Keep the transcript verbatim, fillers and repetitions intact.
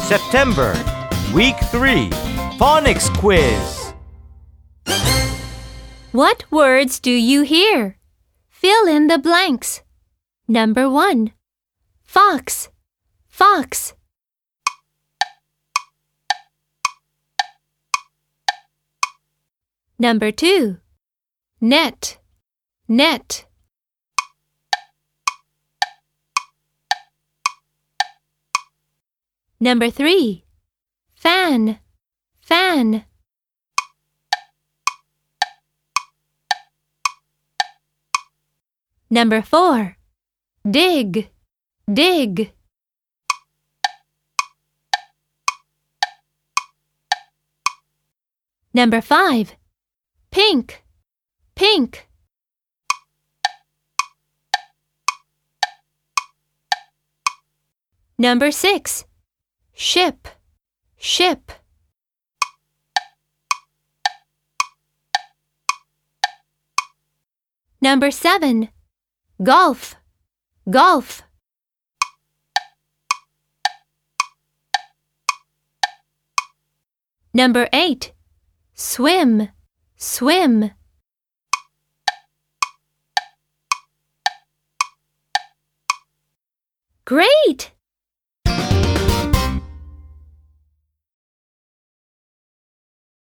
September, Week three, Phonics Quiz. What words do you hear? Fill in the blanks. Number one. Fox, fox. Number two. Net, net. Number three. Fan, fan. Number four. Dig, dig. Number five. Pink, pink. Number six. Ship, ship. Number seven. Golf, golf. Number eight. Swim, swim. Great!